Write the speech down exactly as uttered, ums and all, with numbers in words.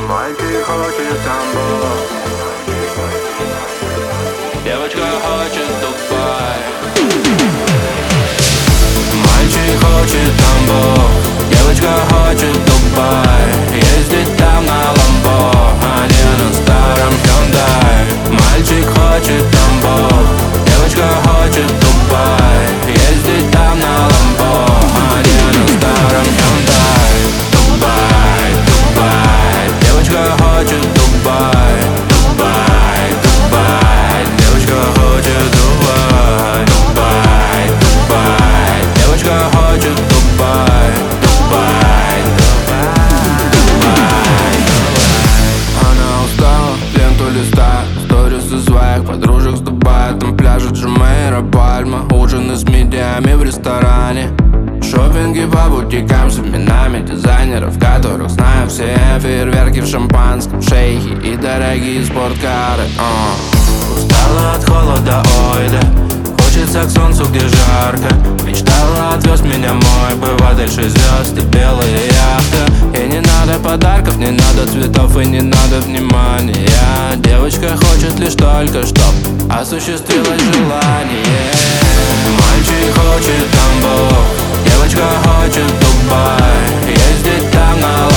Мальчик хочет Тамбов, девочка хочет Дубай. Мальчик хочет Тамбов, девочка хочет Дубай. Ездить там на Ламбо, а не на старом Hyundai. Мальчик хочет Тамбов, девочка хочет Дубай. Ездить там на Ламбо, а не на старом Hyundai. Дубай, Дубай, девочка хочет Дубай. Дубай, Дубай, девочка хочет Дубай. Дубай, Дубай, девочка хочет Дубай. Дубай, Дубай, Дубай. Она устала, ленту листает, сторисы своих подружек с Дубая. Там пляжи Джумейра, Пальма, ужины с медиами в ресторане. Шоппинги по бутикам с именами дизайнеров, которых знаю все. Фейерверки в шампанском, шейхи и дорогие спорткары. uh. Устала от холода, ой да, хочется к солнцу, где жарко. Мечтала, отвез меня мой быватель, шесть звезд и белая яхта. И не надо подарков, не надо цветов и не надо внимания. Девочка хочет лишь только, чтоб осуществилось желание. Мальчик хочет Тамбов, девочка хочет Дубай. Ездить там на